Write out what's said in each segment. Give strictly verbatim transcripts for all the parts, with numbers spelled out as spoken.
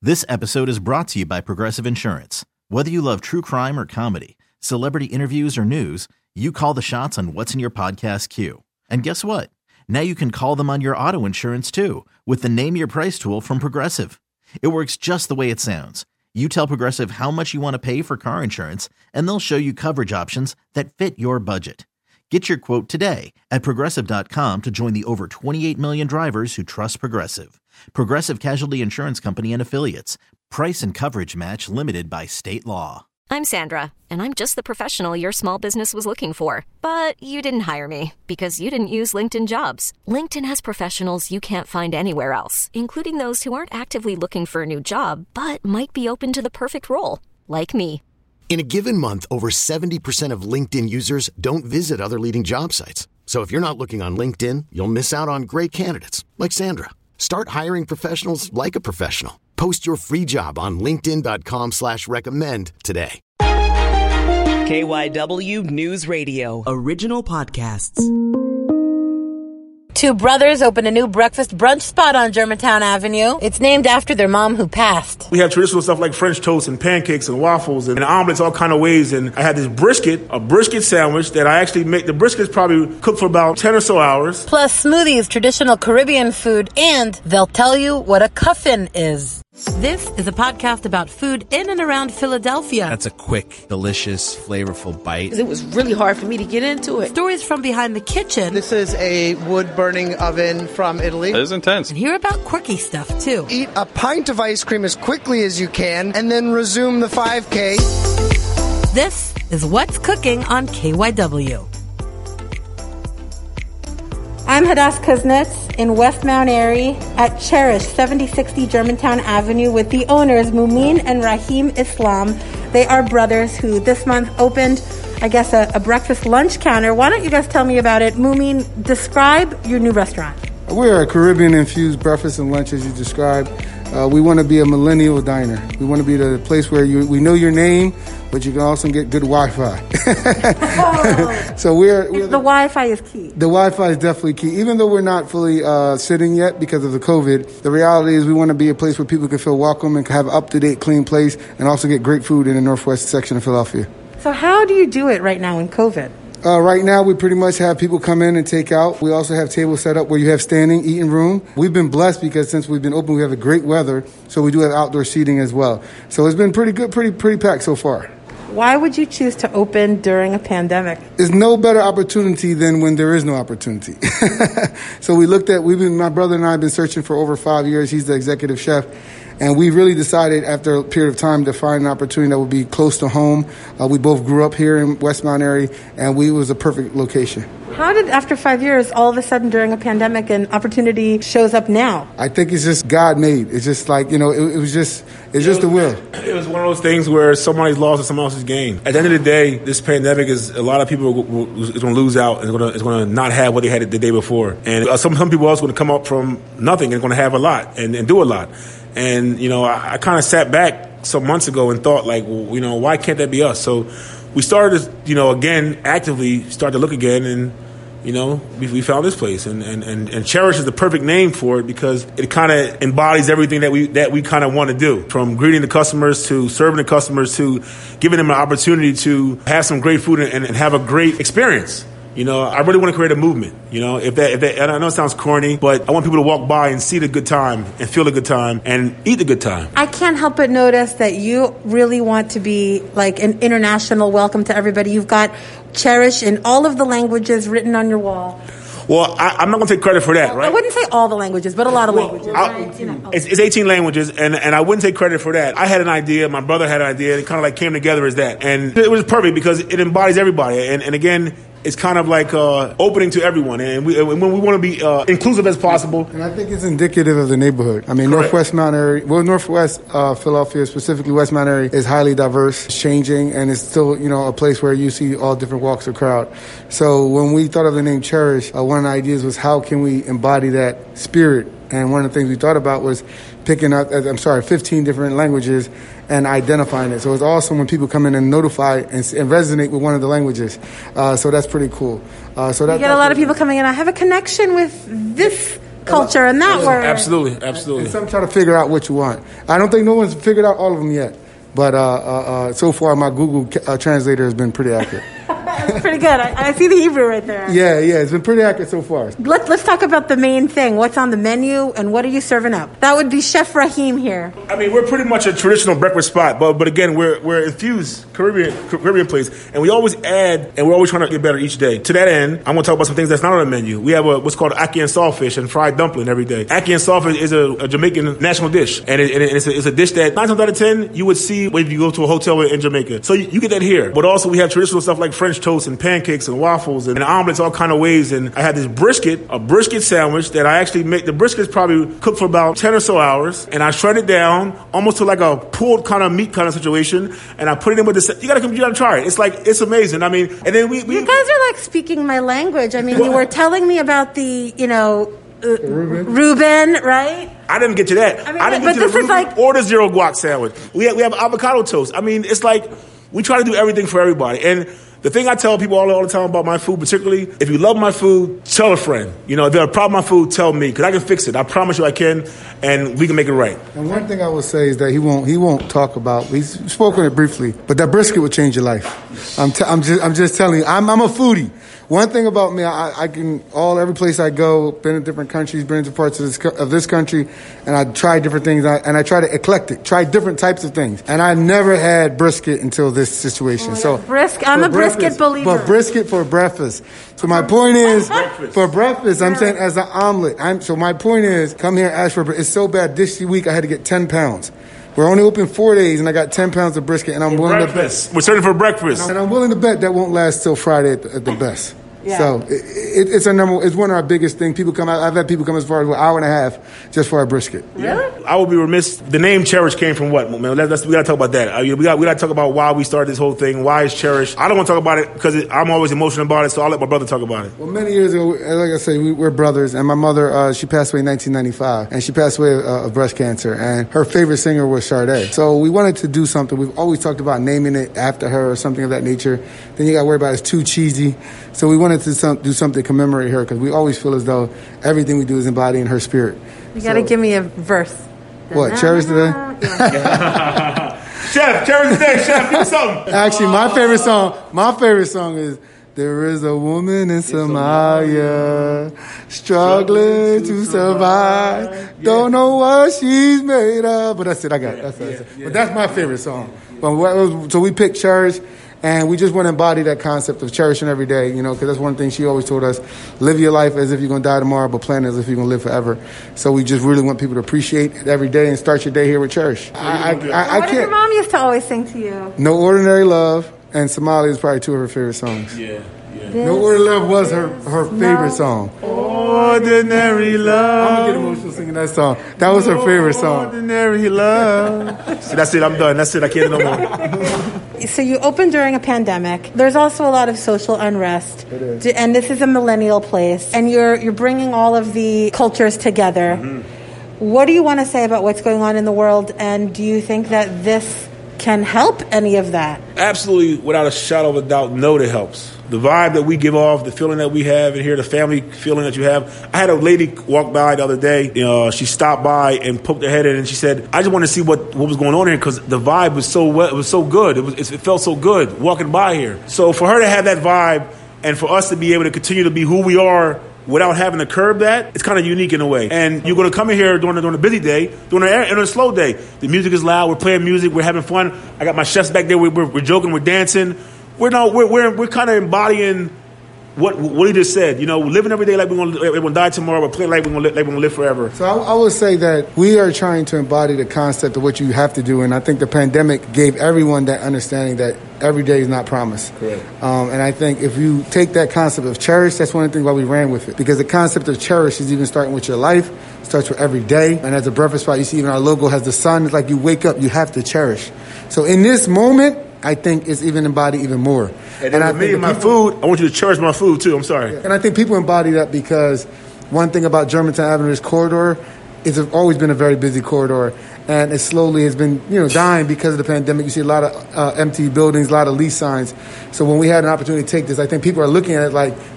This episode is brought to you by Progressive Insurance. Whether you love true crime or comedy, celebrity interviews or news, you call the shots on what's in your podcast queue. And guess what? Now you can call them on your auto insurance too with the Name Your Price tool from Progressive. It works just the way it sounds. You tell Progressive how much you want to pay for car insurance, and they'll show you coverage options that fit your budget. Get your quote today at Progressive dot com to join the over twenty-eight million drivers who trust Progressive. Progressive Casualty Insurance Company and Affiliates. Price and coverage match limited by state law. I'm Sandra, and I'm just the professional your small business was looking for. But you didn't hire me because you didn't use LinkedIn Jobs. LinkedIn has professionals you can't find anywhere else, including those who aren't actively looking for a new job, but might be open to the perfect role, like me. In a given month, over seventy percent of LinkedIn users don't visit other leading job sites. So if you're not looking on LinkedIn, you'll miss out on great candidates like Sandra. Start hiring professionals like a professional. Post your free job on linkedin dot com slash recommend today. K Y W News Radio. Original podcasts. Two brothers opened a new breakfast brunch spot on Germantown Avenue. It's named after their mom who passed. We have traditional stuff like French toast and pancakes and waffles and omelets, all kind of ways. And I had this brisket, a brisket sandwich that I actually make. The brisket is probably cooked for about ten or so hours. Plus smoothies, traditional Caribbean food, and they'll tell you what a cuffin is. This is a podcast about food in and around Philadelphia. That's a quick, delicious, flavorful bite. It was really hard for me to get into it. Stories from behind the kitchen. This is a wood-burning oven from Italy. It is intense. And hear about quirky stuff, too. Eat a pint of ice cream as quickly as you can, and then resume the five K. This is What's Cooking on K Y W. I'm Hadass Kuznets in West Mount Airy at Cherish, seventy sixty Germantown Avenue with the owners, Mumin and Rahim Islam. They are brothers who this month opened, I guess, a, a breakfast lunch counter. Why don't you guys tell me about it? Mumin, describe your new restaurant. We're a Caribbean-infused breakfast and lunch, as you described. Uh, we want to be a millennial diner. We want to be the place where you, we know your name, but you can also get good Wi-Fi. Oh. So we're, we're the, the Wi-Fi is key. The Wi-Fi is definitely key. Even though we're not fully uh, sitting yet because of the COVID, the reality is we want to be a place where people can feel welcome and have an up-to-date, clean place, and also get great food in the northwest section of Philadelphia. So how do you do it right now in COVID? Uh, right now, we pretty much have people come in and take out. We also have tables set up where you have standing, eating room. We've been blessed because since we've been open, we have a great weather, so we do have outdoor seating as well. So it's been pretty good, pretty pretty packed so far. Why would you choose to open during a pandemic? There's no better opportunity than when there is no opportunity. So we looked at, we've been, my brother and I have been searching for over five years. He's the executive chef. And we really decided after a period of time to find an opportunity that would be close to home. Uh, we both grew up here in West Mount Airy, and we it was a perfect location. How did, after five years, all of a sudden during a pandemic, an opportunity shows up now? I think it's just God made. It's just like, you know, it, it was just, it's just the will. It was one of those things where somebody's lost and someone else's gain. At the end of the day, this pandemic is, a lot of people is going to lose out and is going to, is going to not have what they had the day before. And uh, some, some people else are going to come up from nothing and going to have a lot and, and do a lot. And, you know, I, I kind of sat back some months ago and thought, like, well, you know, why can't that be us? So we started to, you know, again, actively start to look again, and, you know, we, we found this place. And, and, and, and Cherish is the perfect name for it because it kind of embodies everything that we that we kind of want to do, from greeting the customers to serving the customers to giving them an opportunity to have some great food and, and have a great experience. You know, I really want to create a movement. You know, if that, if that, and I know it sounds corny, but I want people to walk by and see the good time and feel the good time and eat the good time. I can't help but notice that you really want to be like an international welcome to everybody. You've got Cherish in all of the languages written on your wall. Well, I, I'm not going to take credit for that, right? I wouldn't say all the languages, but a lot of well, languages. I, right? You know. it's, it's eighteen languages, and, and I wouldn't take credit for that. I had an idea. My brother had an idea. It kind of like came together as that. And it was perfect because it embodies everybody. And, and again, it's kind of like uh, opening to everyone. And, we, and when we want to be uh, inclusive as possible. And I think it's indicative of the neighborhood. I mean, Correct. Northwest Mount Airy, well, Northwest uh, Philadelphia, specifically West Mount Airy, is highly diverse, it's changing, and it's still, you know, a place where you see all different walks of crowd. So when we thought of the name Cherish, uh, one of the ideas was how can we embody that spirit? And one of the things we thought about was picking up, I'm sorry, fifteen different languages and identifying it. So it's awesome when people come in and notify and, and resonate with one of the languages. Uh, so that's pretty cool. Uh, so that, you get a lot of people coming in. I have a connection with this culture and that yeah, word. Absolutely, absolutely. And some try to figure out what you want. I don't think no one's figured out all of them yet. But uh, uh, uh, so far, my Google uh, translator has been pretty accurate. That's pretty good. I, I see the Hebrew right there. Yeah, yeah, it's been pretty accurate so far. Let's let's talk about the main thing. What's on the menu and what are you serving up? That would be Chef Rahim here. I mean, we're pretty much a traditional breakfast spot, but but again, we're we're infused Caribbean Caribbean place, and we always add, and we're always trying to get better each day. To that end, I'm going to talk about some things that's not on the menu. We have a, what's called ackee and saltfish and fried dumpling every day. Ackee and saltfish is a, a Jamaican national dish, and, it, and it's, a, it's a dish that nine times out of ten you would see when you go to a hotel in Jamaica. So you, you get that here, but also we have traditional stuff like French toast and pancakes and waffles and, and omelets, all kind of ways. And I had this brisket, a brisket sandwich that I actually make. The brisket is probably cooked for about ten or so hours, and I shred it down almost to like a pulled kind of meat kind of situation, and I put it in with this. You gotta come, you gotta try it. It's like it's amazing. I mean, and then we, we you guys are like speaking my language. I mean, well, you were telling me about the, you know, uh, Reuben. Reuben, right? I didn't get to that. I mean, I didn't but get to this the is like or the zero guac sandwich. We have, we have avocado toast. I mean, it's like we try to do everything for everybody. And the thing I tell people all, all the time about my food, particularly, if you love my food, tell a friend. You know, if there's a problem with my food, tell me, because I can fix it. I promise you I can, and we can make it right. And one thing I will say is that he won't he won't talk about, he's spoken it briefly, but that brisket will change your life. I'm, t- I'm, just, I'm just telling you, I'm, I'm a foodie. One thing about me, I, I can, all, every place I go, been in different countries, been into parts of this, of this country, and I try different things, I, and I try to eclectic, try different types of things. And I never had brisket until this situation. Oh, so Brisk, I'm a brisket believer. But brisket for breakfast. So my point is, for breakfast, I'm saying as an omelet. I'm, so my point is, come here and ask for, it's so bad, this week I had to get ten pounds. We're only open four days, and I got ten pounds of brisket, and I'm for willing breakfast. to bet. We're serving for breakfast. And I'm willing to bet that won't last till Friday at the, at the best. Yeah. So it, it, it's a number. It's one of our biggest things. People come out. I've had people come as far as an hour and a half just for our brisket. Really? I would be remiss. The name Cherish came from what, man? Let's, we got to talk about that. I mean, we got we got to talk about why we started this whole thing. Why is Cherish? I don't want to talk about it because it, I'm always emotional about it. So I'll let my brother talk about it. Well, many years ago, like I say, we, we're brothers, and my mother uh, she passed away in nineteen ninety-five, and she passed away of, of breast cancer. And her favorite singer was Sade. So we wanted to do something. We've always talked about naming it after her or something of that nature. Then you got to worry about it's too cheesy. So we wanted to some, do something to commemorate her because we always feel as though everything we do is embodying her spirit. You got to so, give me a verse. What, Cherish today? Chef, Cherish today, Chef, give me something. Actually, my favorite song, my favorite song is There is a woman in Somalia struggling to survive. Don't know what she's made of. But that's it, I got it. That's, that's it. But that's my favorite song. But, so we picked Cherish. And we just want to embody that concept of cherishing every day, you know, because that's one thing she always told us. Live your life as if you're going to die tomorrow, but plan as if you're going to live forever. So we just really want people to appreciate it every day and start your day here with Cherish. I, I, I, I what did your mom used to always sing to you? No Ordinary Love and Somalia is probably two of her favorite songs. Yeah, yeah. No Ordinary Love was her, her favorite song. Ordinary Love. I'm going to get emotional singing that song. That was her favorite song. Ordinary Love. So that's it, I'm done. That's it, I can't no more. So you opened during a pandemic. There's also a lot of social unrest. It is. And this is a millennial place. And you're you're bringing all of the cultures together. Mm-hmm. What do you want to say about what's going on in the world? And do you think that this can help any of that? Absolutely, without a shadow of a doubt, no, it helps. The vibe that we give off, the feeling that we have in here, the family feeling that you have. I had a lady walk by the other day. You know, she stopped by and poked her head in, and she said, "I just want to see what, what was going on here because the vibe was so well, it was so good. It was it felt so good walking by here." So for her to have that vibe, and for us to be able to continue to be who we are without having to curb that, it's kind of unique in a way. And you're going to come in here during, during a busy day, during a, during a slow day. The music is loud. We're playing music. We're having fun. I got my chefs back there. We're, we're, we're joking. We're dancing. We're no, we're we're, we're kind of embodying what what he just said. You know, living every day like we're gonna, we're gonna die tomorrow, but playing like we're gonna, like we're gonna live forever. So I, I would say that we are trying to embody the concept of what you have to do, and I think the pandemic gave everyone that understanding that every day is not promised. Correct. Um, and I think if you take that concept of cherish, that's one of the things why we ran with it, because the concept of cherish is even starting with your life. It starts with every day, and as a breakfast spot, you see even our logo has the sun. It's like you wake up, you have to cherish. So in this moment, I think it's even embodied even more. And, and I me think my people, food, I want you to cherish my food too. I'm sorry. And I think people embody that because one thing about Germantown Avenue, this corridor, it's always been a very busy corridor, and it slowly has been, you know, dying because of the pandemic. You see a lot of uh, empty buildings, a lot of lease signs. So when we had an opportunity to take this, I think people are looking at it like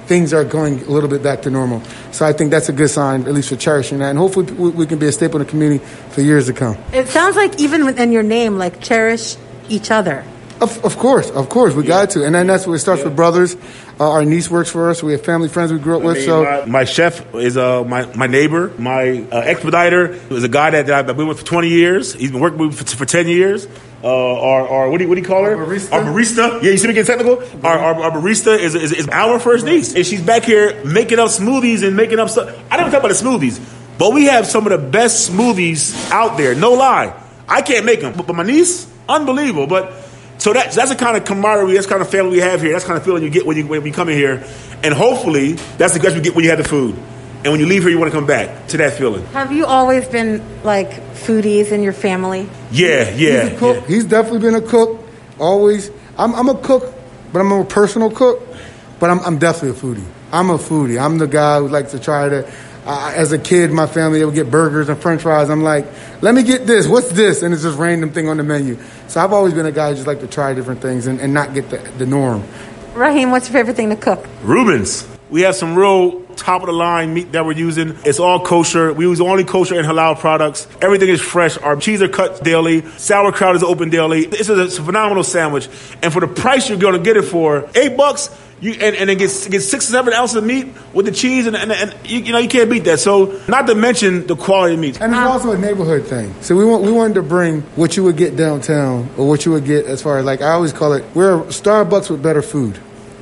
things are going a little bit back to normal. So I think that's a good sign, at least for cherishing that. And hopefully we, we can be a staple in the community for years to come. It sounds like even within your name, like cherish each other. Of, of course, of course, we yeah. got to. And then that's where it starts yeah. with brothers. Uh, our niece works for us. We have family friends we grew up I with. Mean, so my, my chef is uh, my, my neighbor. My uh, expediter is a guy that, that I've been with for twenty years. He's been working with for, for ten years. Uh, our, our what do you, what do you call her? Our barista. Our barista. Yeah, you see me getting technical? Mm-hmm. Our, our, our barista is, is, is our first niece. And she's back here making up smoothies and making up stuff. I don't talk about the smoothies, but we have some of the best smoothies out there. No lie. I can't make them. But, but my niece, unbelievable. But So that, that's the kind of camaraderie, that's the kind of family we have here. That's the kind of feeling you get when you when you come in here. And hopefully, that's the guts you get when you have the food. And when you leave here, you want to come back to that feeling. Have you always been, like, foodies in your family? Yeah, yeah. He's a cook. Yeah. He's definitely been a cook, always. I'm, I'm a cook, but I'm a personal cook. But I'm, I'm definitely a foodie. I'm a foodie. I'm the guy who likes to try to... Uh, as a kid, my family, they would get burgers and french fries. I'm like, let me get this. What's this? And it's just random thing on the menu. So I've always been a guy who just like to try different things and, and not get the, the norm. Raheem, what's your favorite thing to cook? Reuben's. We have some real top-of-the-line meat that we're using. It's all kosher. We use only kosher and halal products. Everything is fresh. Our cheese are cut daily. Sauerkraut is open daily. This is a phenomenal sandwich. And for the price you're going to get it for, eight bucks, you and, and it gets, get six or seven ounces of meat with the cheese, and, and, and you, you know, you can't beat that. So not to mention the quality of meat. And it's also a neighborhood thing. So we want we wanted to bring what you would get downtown, or what you would get as far as, like I always call it, we're Starbucks with better food.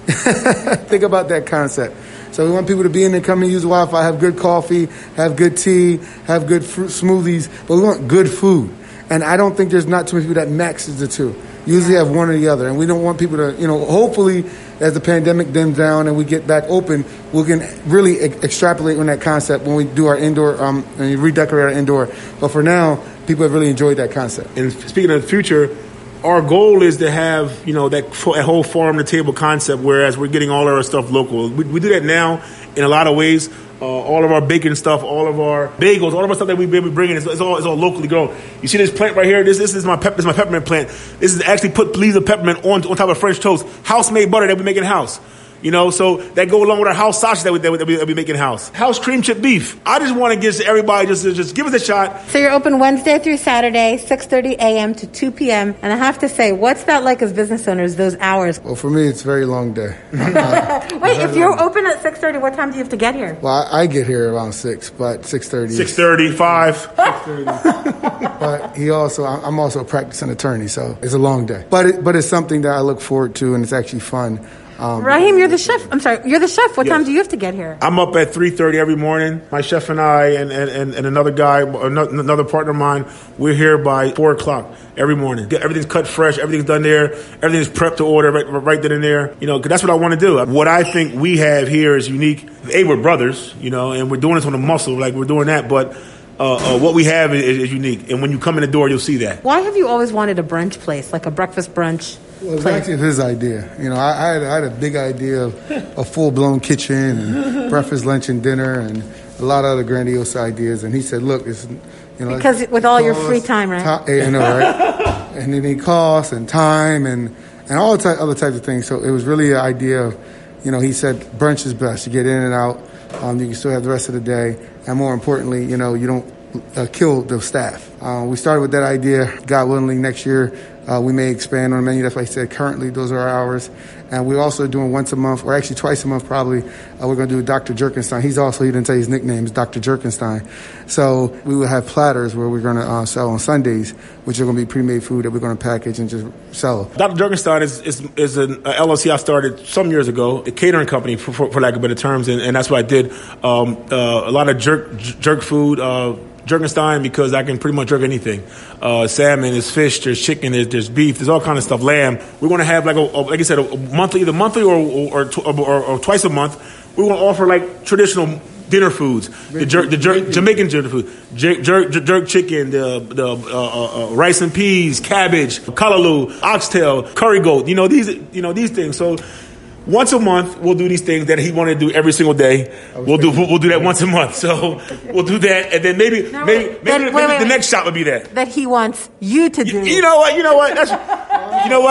Think about that concept. So we want people to be in there, come and use Wi-Fi, have good coffee, have good tea, have good fruit smoothies, but we want good food. And I don't think there's not too many people that maxes the two. Usually have one or the other. And we don't want people to, you know, hopefully as the pandemic dims down and we get back open, we can really e- extrapolate on that concept when we do our indoor, um, and we redecorate our indoor. But for now, people have really enjoyed that concept. And speaking of the future, our goal is to have, you know, that, that whole farm-to-table concept, whereas we're getting all of our stuff local. We, we do that now in a lot of ways. Uh, all of our bacon stuff, all of our bagels, all of our stuff that we've been bringing, it's, it's all it's all locally grown. You see this plant right here? This this is my pep, this is my peppermint plant. This is actually put leaves of peppermint on on top of French toast. House-made butter that we make in house. You know, so that go along with our house sausage that we, that we, that we, that we make in house. House cream chip beef. I just want to get everybody just just give us a shot. So you're open Wednesday through Saturday, six thirty a.m. to two p.m. And I have to say, what's that like as business owners, those hours? Well, for me, it's a very long day. Wait, if you're open at six thirty, what time do you have to get here? Well, I, I get here around six, but six thirty. six thirty, five. six thirty. But he also, I'm also a practicing attorney, so it's a long day. But it, but it's something that I look forward to, and it's actually fun. Um, Raheem, you're the chef. I'm sorry, you're the chef. What yes. time do you have to get here? I'm up at three thirty every morning. My chef and I and, and, and another guy, another partner of mine, we're here by four o'clock every morning. Everything's cut fresh. Everything's done there. Everything's prepped to order right, right then and there. You know, 'cause that's what I want to do. What I think we have here is unique. A, we're brothers, you know, and we're doing this on the muscle, like we're doing that, but Uh, uh, what we have is, is unique, and when you come in the door, you'll see that. Why have you always wanted a brunch place, like a breakfast brunch well, it was place? Actually his idea. You know, I, I, had, I had a big idea of a full-blown kitchen and breakfast, lunch, and dinner, and a lot of other grandiose ideas. And he said, "Look, it's you know because with all your free time, right? T- I know, right? And then it costs and time and and all the ty- other types of things. So it was really an idea of, you know, he said brunch is best. You get in and out. Um, you can still have the rest of the day. And more importantly, you know, you don't uh, kill the staff. Uh, we started with that idea. God willing, next year uh, we may expand on the menu. That's why I said currently those are our hours. And we're also doing once a month, or actually twice a month probably, uh, we're going to do Doctor Jerkenstein. He's also, he didn't tell you his nickname, is Doctor Jerkenstein. So we will have platters where we're going to uh, sell on Sundays, which are going to be pre-made food that we're going to package and just sell. Doctor Jerkenstein is, is, is an L L C I started some years ago, a catering company, for, for, for lack of better terms, and, and that's what I did. Um, uh, a lot of jerk jerk food, uh, Jerkenstein, because I can pretty much jerk anything. Uh, salmon, there's fish, there's chicken, there's, there's beef, there's all kind of stuff. Lamb. We're going to have like a, a like I said, a monthly, either monthly or or, or, or, or twice a month. We want to offer like traditional dinner foods, the jerk, the jerk, Jamaican dinner food, jerk, jerk, jerk chicken, the the uh, uh, rice and peas, cabbage, callaloo, oxtail, curry goat. You know these, you know these things. So. Once a month, we'll do these things that he wanted to do every single day. We'll do we'll do that once a month. So we'll do that, and then maybe no, maybe wait, maybe, then, maybe wait, wait, the wait. next shot would be that. That he wants you to do. You, you know what? You know what? That's you know what?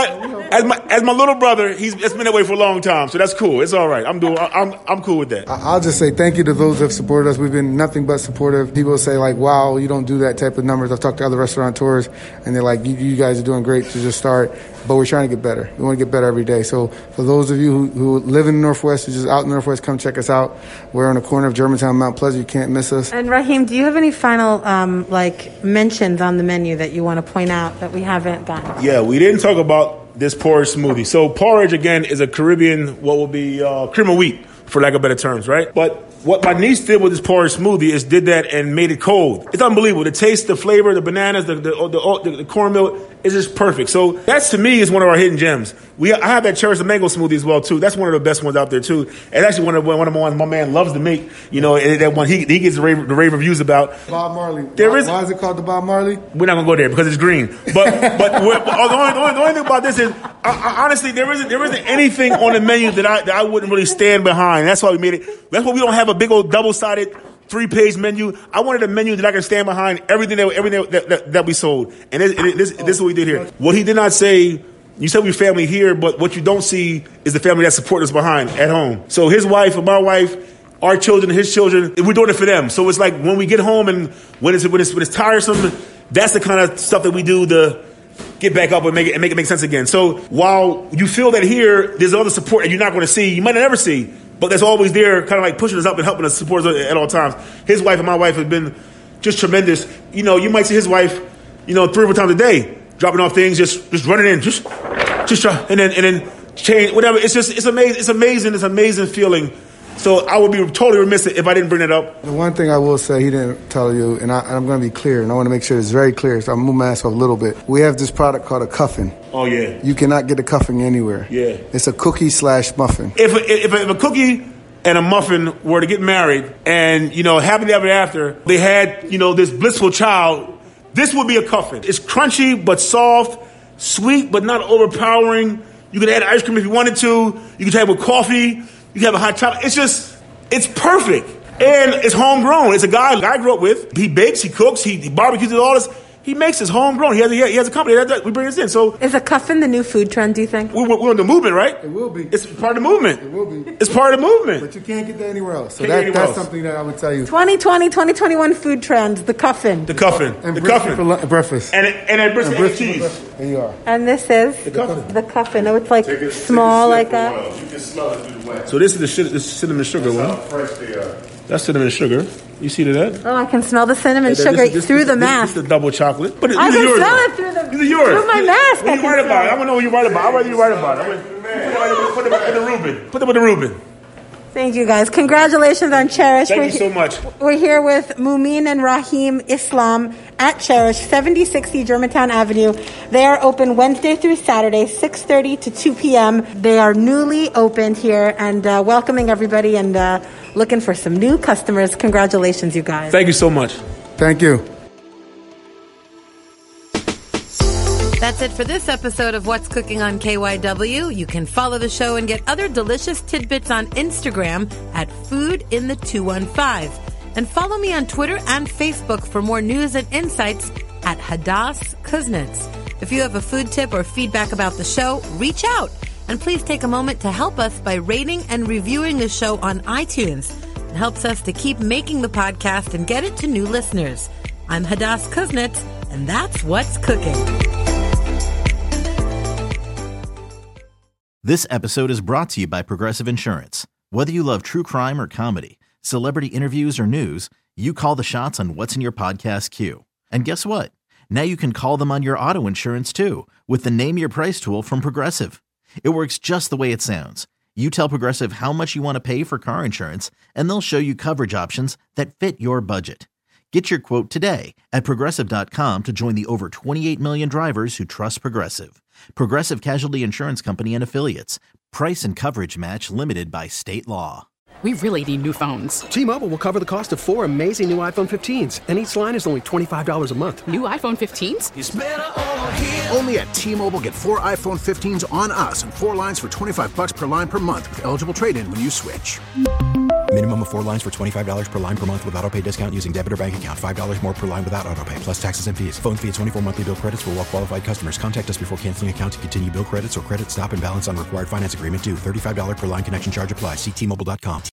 as my as my little brother, he's it's been that way for a long time, so that's cool. It's all right. I'm doing. I'm I'm cool with that. I'll just say thank you to those that have supported us. We've been nothing but supportive. People say like, "Wow, you don't do that type of numbers." I've talked to other restaurateurs, and they're like, "You, you guys are doing great to just start." But we're trying to get better. We want to get better every day. So for those of you who, who live in the Northwest, who's just out in the Northwest, come check us out. We're on the corner of Germantown and Mount Pleasant. You can't miss us. And Raheem, do you have any final um, like mentions on the menu that you want to point out that we haven't gotten? Yeah, we didn't talk about this porridge smoothie. So porridge, again, is a Caribbean, what will be uh, cream of wheat, for lack of better terms, right? But what my niece did with this porridge smoothie is did that and made it cold. It's unbelievable. The taste, the flavor, the bananas, the the, the, the, the cornmeal is just perfect. So that's, to me, is one of our hidden gems. We I have that Cherish the Mango smoothie as well, too. That's one of the best ones out there, too. And actually one of, one of the ones my man loves to make, you know, and that one he, he gets the rave, the rave reviews about. Bob Marley. There why, is, why is it called the Bob Marley? We're not going to go there because it's green. But but we're, the, only, the, only, the only thing about this is, I, I, honestly, there isn't, there isn't anything on the menu that I, that I wouldn't really stand behind. That's why we made it. That's why we don't have a big old double-sided three-page menu. I wanted a menu that I can stand behind everything that everything that, that, that we sold. And it, it, this, this is what we did here. What he did not say, you said we family here, but what you don't see is the family that support us behind at home. So his wife and my wife, our children, his children, we're doing it for them. So it's like when we get home and when it's when it's, when it's tiresome, that's the kind of stuff that we do to get back up and make it and make it make sense again. So while you feel that here, there's other support that you're not going to see, you might not ever see. But that's always there, kind of like pushing us up and helping us, support us at all times. His wife and my wife have been just tremendous. You know, you might see his wife, you know, three or four times a day, dropping off things, just just running in, just just try, and then and then change whatever. It's just it's amazing. It's amazing. It's an amazing feeling. So I would be totally remiss if I didn't bring it up. The one thing I will say he didn't tell you, and, I, and I'm going to be clear, and I want to make sure it's very clear, so I'm going to move my ass off a little bit. We have this product called a cuffin. Oh, yeah. You cannot get a cuffin anywhere. Yeah. It's a cookie slash muffin. If a, if a, if a cookie and a muffin were to get married and, you know, happily ever after, they had, you know, this blissful child, this would be a cuffin. It's crunchy but soft, sweet but not overpowering. You could add ice cream if you wanted to. You could have it with coffee. You can have a hot chocolate. It's just, it's perfect. And it's homegrown. It's a guy I grew up with. He bakes, he cooks, he, he barbecues, all this. He makes his homegrown. He has a, he has a company. We bring this in. So is a cuffin the new food trend, do you think? We're, we're in the movement, right? It will be. It's part of the movement. It will be. It's part of the movement. But you can't get that anywhere else. So Can't that, get anywhere that's else. something that I would tell you. twenty twenty, twenty twenty-one food trends, the cuffin. The cuffin. And the brisket cuffin. for lu- breakfast. And, and, and brisket and, and cheese. breakfast. There you are. And this is The cuffin. the cuffin. Oh, it's like Take a- small, take a like sip a. of oil. You can smell it through the wax. So this is the shit, this cinnamon sugar That's how one. fresh they are. That's cinnamon sugar. You see that? Oh, I can smell the cinnamon This- sugar this- this- through this- the this- mask. This is the double chocolate. But I these are can yours, smell though. it through the These are yours. through my mask. What I you can write smell about? it. I want to know what you write about. I'd rather you write about it. Put them with the Reuben. Put them with the Reuben. Thank you, guys. Congratulations on Cherish. Thank We're you he- so much. We're here with Mumin and Raheem Islam at Cherish, seventy sixty Germantown Avenue. They are open Wednesday through Saturday, six thirty to two p.m. They are newly opened here and uh, welcoming everybody and uh, looking for some new customers. Congratulations, you guys. Thank you so much. Thank you. That's it for this episode of What's Cooking on K Y W. You can follow the show and get other delicious tidbits on Instagram at Food in the two one five. And follow me on Twitter and Facebook for more news and insights at Hadass Kuznets. If you have a food tip or feedback about the show, reach out. And please take a moment to help us by rating and reviewing the show on iTunes. It helps us to keep making the podcast and get it to new listeners. I'm Hadass Kuznets, and that's What's Cooking. This episode is brought to you by Progressive Insurance. Whether you love true crime or comedy, celebrity interviews or news, you call the shots on what's in your podcast queue. And guess what? Now you can call them on your auto insurance too with the Name Your Price tool from Progressive. It works just the way it sounds. You tell Progressive how much you want to pay for car insurance, and they'll show you coverage options that fit your budget. Get your quote today at Progressive dot com to join the over twenty-eight million drivers who trust Progressive. Progressive Casualty Insurance Company and Affiliates. Price and coverage match limited by state law. We really need new phones. T-Mobile will cover the cost of four amazing new iPhone fifteens, and each line is only twenty-five dollars a month. New iPhone fifteens? It's better over here. Only at T-Mobile, get four iPhone fifteens on us and four lines for twenty-five bucks per line per month with eligible trade-in when you switch. Minimum of four lines for twenty-five dollars per line per month with autopay discount using debit or bank account. five dollars more per line without autopay, plus taxes and fees. Phone fee at twenty-four monthly bill credits for well qualified customers. Contact us before canceling account to continue bill credits or credit stop and balance on required finance agreement due. thirty-five dollars per line connection charge applies. See T Mobile dot com.